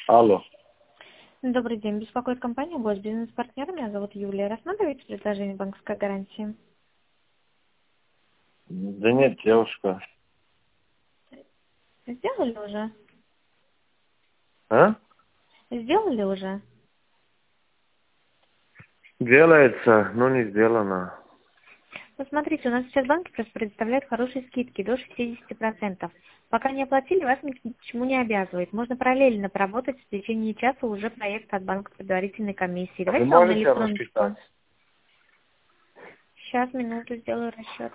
Алло. Добрый день. Беспокоит компания Госбизнес-партнер. Меня зовут Юлия. Рассматриваете предложение банковской гарантии? Да нет, девушка. Сделали уже? А? Сделали уже? Делается, но не сделано. Ну, смотрите, у нас сейчас банки просто предоставляют хорошие скидки до 60%. Пока не оплатили, вас ни к чему не обязывает. Можно параллельно поработать в течение часа уже проект от банка предварительной комиссии. Вы Давайте я вам на можете электроночку. рассчитать? Сейчас, минуту, сделаю расчет.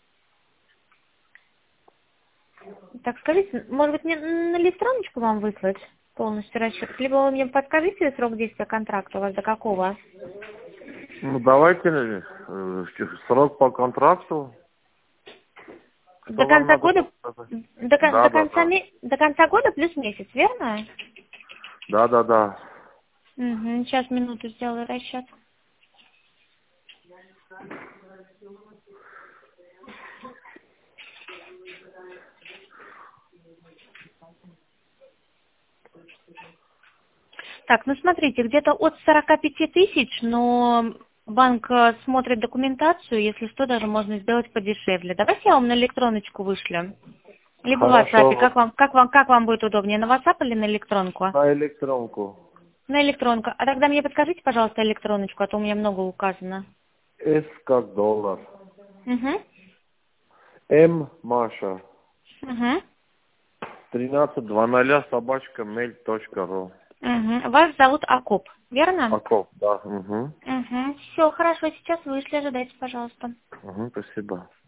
Так, скажите, может быть, мне на электроночку вам выслать полностью расчет? Либо вы мне подскажите срок действия контракта у вас до какого? Ну давайте срок по контракту. До Что вам конца надо года, подсказать? до Да, да, конца, да. до конца года плюс месяц, верно? Да, да, да. Угу, сейчас минуту сделаю расчет. Так, ну смотрите, где-то от 45 тысяч, но банк смотрит документацию, если что, даже можно сделать подешевле. Давайте я вам на электроночку вышлю. Либо в WhatsApp, Хорошо. как вам будет удобнее, на WhatsApp или на электронку? На электронку. На электронку. А тогда мне подскажите, пожалуйста, электроночку, а то у меня много указано. С как доллар. Угу. М Маша. Угу. 1300 собачка mail.ru. Угу. Вас зовут Акоп, верно? Акоп, да. Угу. Угу. Все, хорошо, сейчас вышли, ожидайте, пожалуйста. Угу, спасибо.